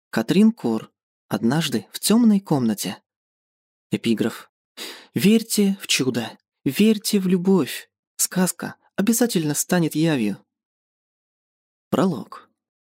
Катрин Кор. Однажды в темной комнате. Эпиграф. Верьте в чудо, верьте в любовь. Сказка обязательно станет явью. Пролог.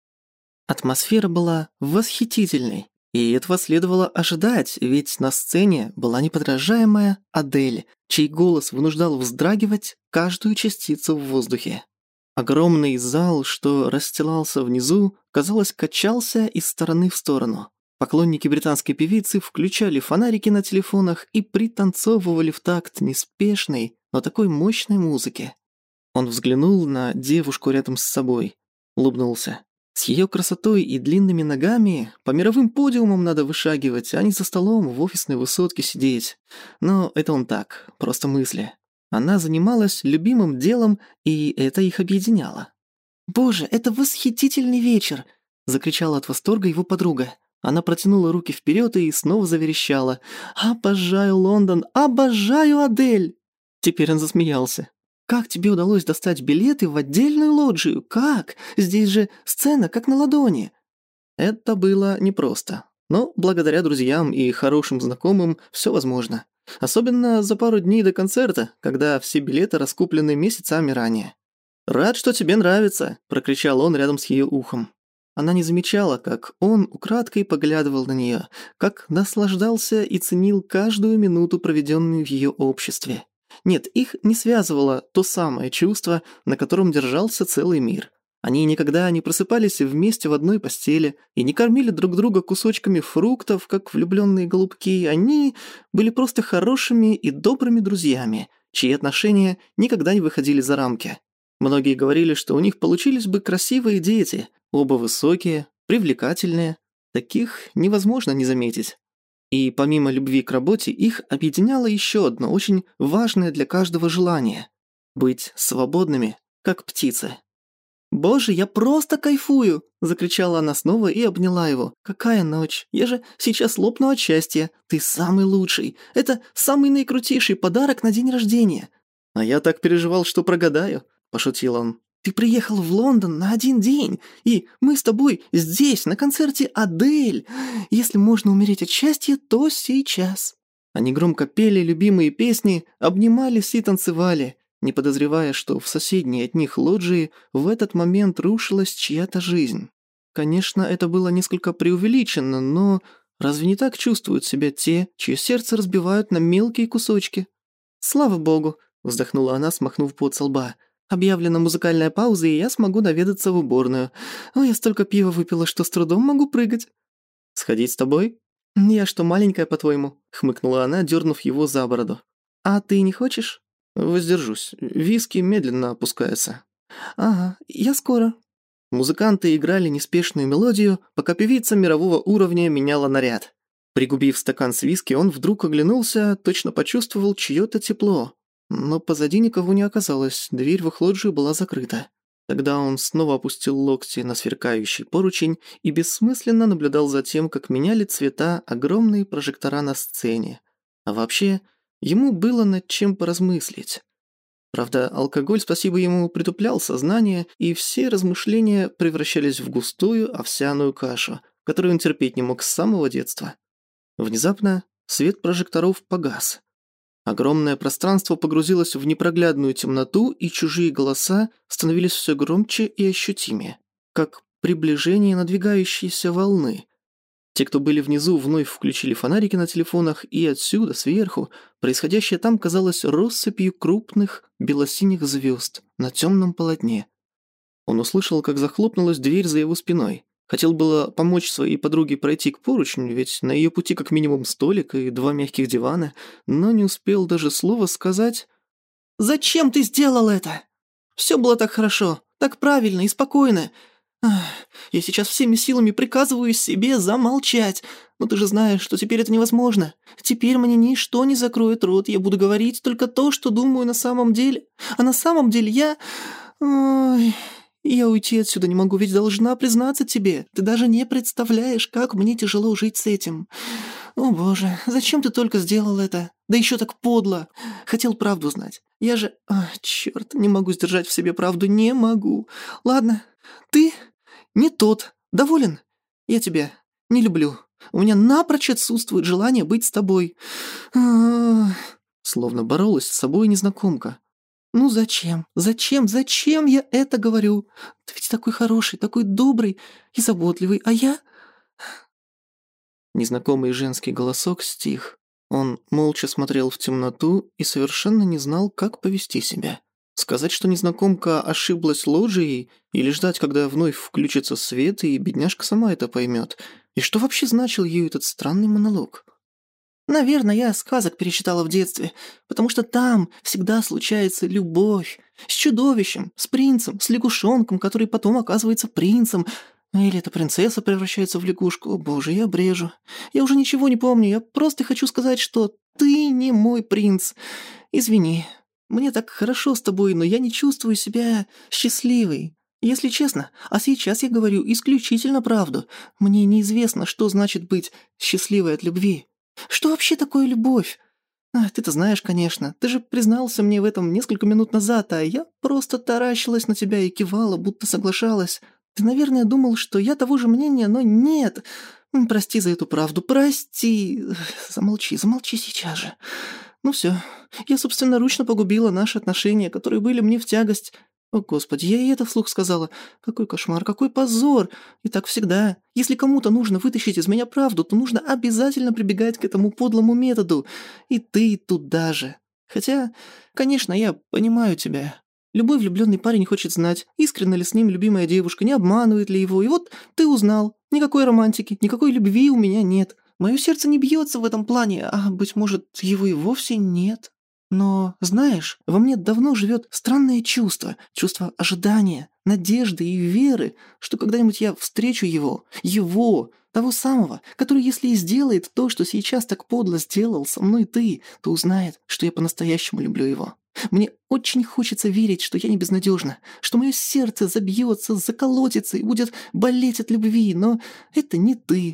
Атмосфера была восхитительной, и этого следовало ожидать, ведь на сцене была неподражаемая Адель, чей голос вынуждал вздрагивать каждую частицу в воздухе. Огромный зал, что расстилался внизу, казалось, качался из стороны в сторону. Поклонники британской певицы включали фонарики на телефонах и пританцовывали в такт неспешной, но такой мощной музыки. Он взглянул на девушку рядом с собой, улыбнулся. С ее красотой и длинными ногами по мировым подиумам надо вышагивать, а не за столом в офисной высотке сидеть. Но это он так, просто мысли. Она занималась любимым делом, и это их объединяло. «Боже, это восхитительный вечер!» — закричала от восторга его подруга. Она протянула руки вперед и снова заверещала. «Обожаю Лондон! Обожаю Адель!» Теперь он засмеялся. «Как тебе удалось достать билеты в отдельную лоджию? Как? Здесь же сцена как на ладони!» Это было непросто. Но благодаря друзьям и хорошим знакомым все возможно. Особенно за пару дней до концерта, когда все билеты раскуплены месяцами ранее. «Рад, что тебе нравится!» – прокричал он рядом с ее ухом. Она не замечала, как он украдкой поглядывал на нее, как наслаждался и ценил каждую минуту, проведенную в ее обществе. Нет, их не связывало то самое чувство, на котором держался целый мир. Они никогда не просыпались вместе в одной постели и не кормили друг друга кусочками фруктов, как влюбленные голубки. Они были просто хорошими и добрыми друзьями, чьи отношения никогда не выходили за рамки. Многие говорили, что у них получились бы красивые дети, оба высокие, привлекательные. Таких невозможно не заметить. И помимо любви к работе, их объединяло еще одно очень важное для каждого желание – быть свободными, как птицы. «Боже, я просто кайфую!» – закричала она снова и обняла его. «Какая ночь! Я же сейчас лопну от счастья! Ты самый лучший! Это самый наикрутейший подарок на день рождения!» «А я так переживал, что прогадаю!» – пошутил он. «Ты приехал в Лондон на один день, и мы с тобой здесь, на концерте Адель! Если можно умереть от счастья, то сейчас!» Они громко пели любимые песни, обнимались и танцевали, не подозревая, что в соседней от них лоджии в этот момент рушилась чья-то жизнь. Конечно, это было несколько преувеличено, но разве не так чувствуют себя те, чье сердце разбивают на мелкие кусочки? «Слава богу!» — вздохнула она, смахнув пот со лба. «Объявлена музыкальная пауза, и я смогу наведаться в уборную. Ой, я столько пива выпила, что с трудом могу прыгать». «Сходить с тобой?» «Я что, маленькая, по-твоему?» — хмыкнула она, дернув его за бороду. «А ты не хочешь?» «Воздержусь. Виски медленно опускается». «Ага, я скоро». Музыканты играли неспешную мелодию, пока певица мирового уровня меняла наряд. Пригубив стакан с виски, он вдруг оглянулся, точно почувствовал чьё-то тепло. Но позади никого не оказалось, дверь в их лоджию была закрыта. Тогда он снова опустил локти на сверкающий поручень и бессмысленно наблюдал за тем, как меняли цвета огромные прожектора на сцене. А вообще, ему было над чем поразмыслить. Правда, алкоголь, спасибо ему, притуплял сознание, и все размышления превращались в густую овсяную кашу, которую он терпеть не мог с самого детства. Внезапно свет прожекторов погас. Огромное пространство погрузилось в непроглядную темноту, и чужие голоса становились все громче и ощутимее, как приближение надвигающейся волны. Те, кто были внизу, вновь включили фонарики на телефонах, и отсюда, сверху, происходящее там казалось россыпью крупных белосиних звезд на темном полотне. Он услышал, как захлопнулась дверь за его спиной. Хотел было помочь своей подруге пройти к поручню, ведь на ее пути как минимум столик и 2 мягких дивана, но не успел даже слова сказать. «Зачем ты сделал это? Все было так хорошо, так правильно и спокойно. Ах, я сейчас всеми силами приказываю себе замолчать, но ты же знаешь, что теперь это невозможно. Теперь мне ничто не закроет рот, я буду говорить только то, что думаю на самом деле. А на самом деле я... Ой... Я уйти отсюда не могу, ведь должна признаться тебе. Ты даже не представляешь, как мне тяжело жить с этим. О боже, зачем ты только сделал это? Да еще так подло. Хотел правду знать. Я же... черт, не могу сдержать в себе правду, не могу. Ладно, ты не тот. Доволен? Я тебя Не люблю. У меня напрочь отсутствует желание быть с тобой. А, Словно боролась с собой незнакомка. Ну зачем? Зачем я это говорю? Ты ведь такой хороший, такой добрый и заботливый, а я...» Незнакомый женский голосок стих. Он молча смотрел в темноту и совершенно не знал, как повести себя. Сказать, что незнакомка ошиблась лоджией, или ждать, когда вновь включится свет, и бедняжка сама это поймет. И что вообще значил ей этот странный монолог? «Наверное, я сказок перечитала в детстве, потому что там всегда случается любовь. С чудовищем, с принцем, с лягушонком, который потом оказывается принцем. Или эта принцесса превращается в лягушку. О боже, я брежу. Я уже ничего не помню, я просто хочу сказать, что ты не мой принц. Извини, мне так хорошо с тобой, но я не чувствую себя счастливой. Если честно, а сейчас я говорю исключительно правду. Мне неизвестно, что значит быть счастливой от любви. Что вообще такое любовь? Ты-то знаешь, конечно. Ты же признался мне в этом несколько минут назад, а я просто таращилась на тебя и кивала, будто соглашалась. Ты, наверное, думал, что я того же мнения, но нет. Прости за эту правду, прости. Замолчи сейчас же. Ну все, я собственноручно погубила наши отношения, которые были мне в тягость. О, Господи, я и это вслух сказала. Какой кошмар, какой позор. И так всегда. Если кому-то нужно вытащить из меня правду, то нужно обязательно прибегать к этому подлому методу. И ты туда же. Хотя, конечно, я понимаю тебя. Любой влюбленный парень хочет знать, искренна ли с ним любимая девушка, не обманывает ли его. И вот ты узнал. Никакой романтики, никакой любви у меня нет. Мое сердце не бьется в этом плане, а, быть может, его и вовсе нет. Но, знаешь, во мне давно живет странное чувство, чувство ожидания, надежды и веры, что когда-нибудь я встречу его, того самого, который, если и сделает то, что сейчас так подло сделал со мной ты, то узнает, что я по-настоящему люблю его. Мне очень хочется верить, что я не безнадежна, что мое сердце забьется, заколотится и будет болеть от любви, но это не ты.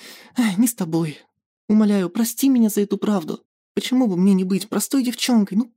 Не с тобой. Умоляю, прости меня за эту правду. Почему бы мне не быть простой девчонкой? Ну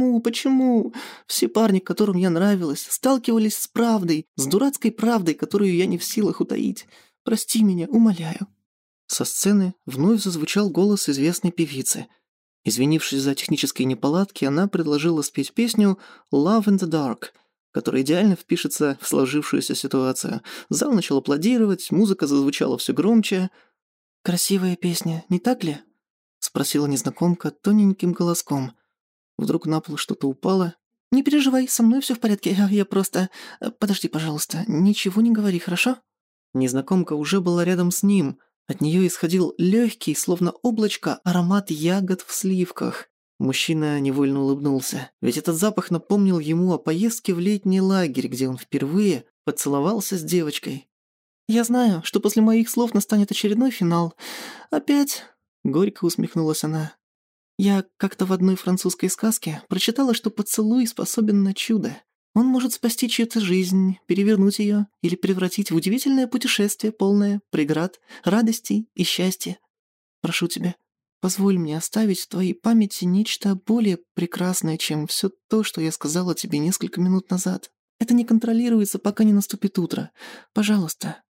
почему? Все парни, которым я нравилась, сталкивались с правдой, с дурацкой правдой, которую я не в силах утаить. Прости меня, умоляю». Со сцены вновь зазвучал голос известной певицы. Извинившись за технические неполадки, она предложила спеть песню «Love in the Dark», которая идеально впишется в сложившуюся ситуацию. Зал начал аплодировать, музыка зазвучала все громче. «Красивая песня, не так ли?» — спросила незнакомка тоненьким голоском. Вдруг на пол что-то упало. «Не переживай, со мной все в порядке, я просто... Подожди, пожалуйста, ничего не говори, хорошо?» Незнакомка уже была рядом с ним. От нее исходил легкий, словно облачко, аромат ягод в сливках. Мужчина невольно улыбнулся, ведь этот запах напомнил ему о поездке в летний лагерь, где он впервые поцеловался с девочкой. «Я знаю, что после моих слов настанет очередной финал. Опять...» — горько усмехнулась она. «Я как-то в одной французской сказке прочитала, что поцелуй способен на чудо. Он может спасти чью-то жизнь, перевернуть ее или превратить в удивительное путешествие, полное преград, радостей и счастья. Прошу тебя, позволь мне оставить в твоей памяти нечто более прекрасное, чем все то, что я сказала тебе несколько минут назад. Это не контролируется, пока не наступит утро. Пожалуйста».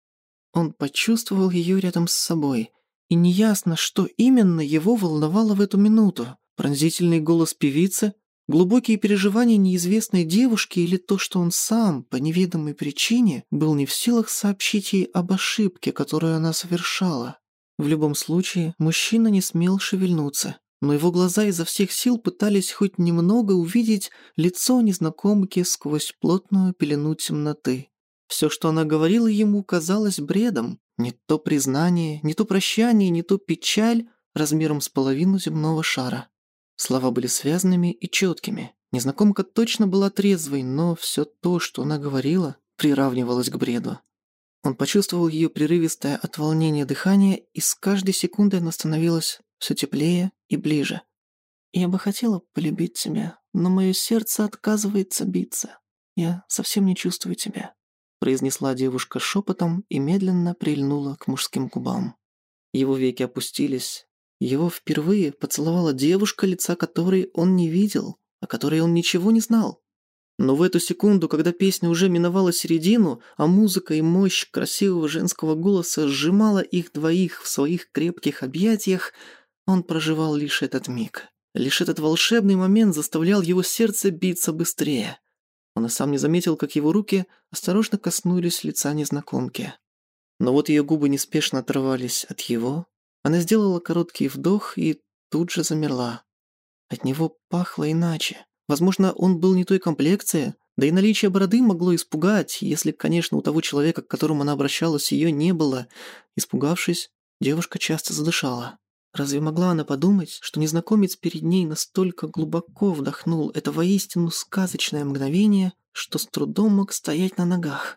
Он почувствовал ее рядом с собой, и неясно, что именно его волновало в эту минуту. Пронзительный голос певицы, глубокие переживания неизвестной девушки или то, что он сам, по неведомой причине, был не в силах сообщить ей об ошибке, которую она совершала. В любом случае, мужчина не смел шевельнуться, но его глаза изо всех сил пытались хоть немного увидеть лицо незнакомки сквозь плотную пелену темноты. Все, что она говорила ему, казалось бредом. Не то признание, не то прощание, не то печаль размером с половину земного шара. Слова были связанными и четкими. Незнакомка точно была трезвой, но все то, что она говорила, приравнивалось к бреду. Он почувствовал ее прерывистое от волнения дыхание, и с каждой секундой оно становилось все теплее и ближе. «Я бы хотела полюбить тебя, но мое сердце отказывается биться. Я совсем не чувствую тебя», произнесла девушка шепотом и медленно прильнула к мужским губам. Его веки опустились. Его впервые поцеловала девушка, лица которой он не видел, о которой он ничего не знал. Но в эту секунду, когда песня уже миновала середину, а музыка и мощь красивого женского голоса сжимала их двоих в своих крепких объятиях, он проживал лишь этот миг. Лишь этот волшебный момент заставлял его сердце биться быстрее. Он и сам не заметил, как его руки осторожно коснулись лица незнакомки. Но вот ее губы неспешно оторвались от его. Она сделала короткий вдох и тут же замерла. От него пахло иначе. Возможно, он был не той комплекции, да и наличие бороды могло испугать, если, конечно, у того человека, к которому она обращалась, ее не было. Испугавшись, девушка часто задышала. Разве могла она подумать, что незнакомец перед ней настолько глубоко вдохнул это воистину сказочное мгновение, что с трудом мог стоять на ногах?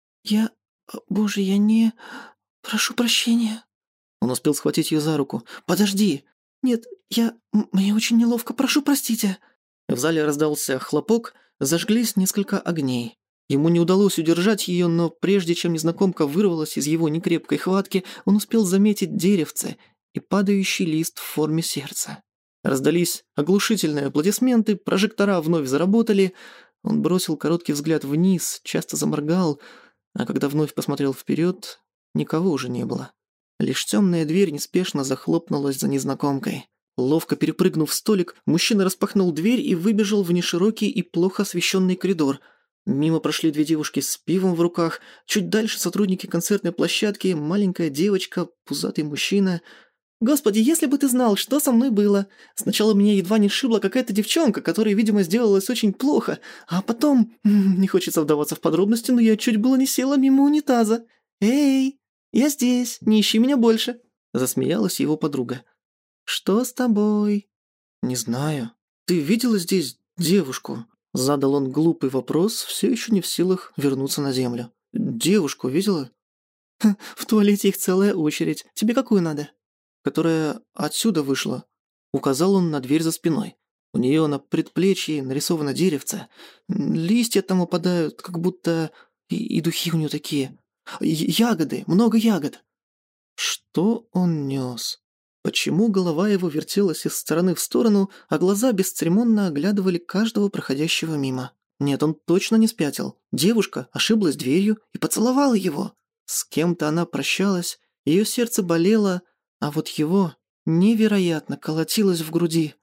Боже, я не... Прошу прощения». Он успел схватить ее за руку. «Подожди!» «Нет, Мне очень неловко, прошу простите!» В зале раздался хлопок, зажглись несколько огней. Ему не удалось удержать ее, но прежде чем незнакомка вырвалась из его некрепкой хватки, он успел заметить деревце и падающий лист в форме сердца. Раздались оглушительные аплодисменты, прожектора вновь заработали. Он бросил короткий взгляд вниз, часто заморгал, а когда вновь посмотрел вперед, никого уже не было. Лишь темная дверь неспешно захлопнулась за незнакомкой. Ловко перепрыгнув столик, мужчина распахнул дверь и выбежал в неширокий и плохо освещенный коридор. Мимо прошли две девушки с пивом в руках, чуть дальше сотрудники концертной площадки, маленькая девочка, пузатый мужчина. «Господи, если бы ты знал, что со мной было! Сначала меня едва не сшибла какая-то девчонка, которая, видимо, сделалась очень плохо, а потом... Не хочется вдаваться в подробности, но я чуть было не села мимо унитаза. Эй, я здесь, не ищи меня больше!» Засмеялась его подруга. «Что с тобой?» «Не знаю. Ты видела здесь девушку?» Задал он глупый вопрос, все еще не в силах вернуться на землю. «Девушку видела?» «В туалете их целая очередь. Тебе какую надо?» «Которая отсюда вышла», — указал он на дверь за спиной. У нее на предплечье нарисовано деревце. Листья там упадают, как будто... И духи у нее такие. Ягоды, много ягод. Что он нес? Почему голова его вертелась из стороны в сторону, а глаза бесцеремонно оглядывали каждого проходящего мимо? Нет, он точно не спятил. Девушка ошиблась дверью и поцеловала его. С кем-то она прощалась, ее сердце болело, а вот его невероятно колотилось в груди.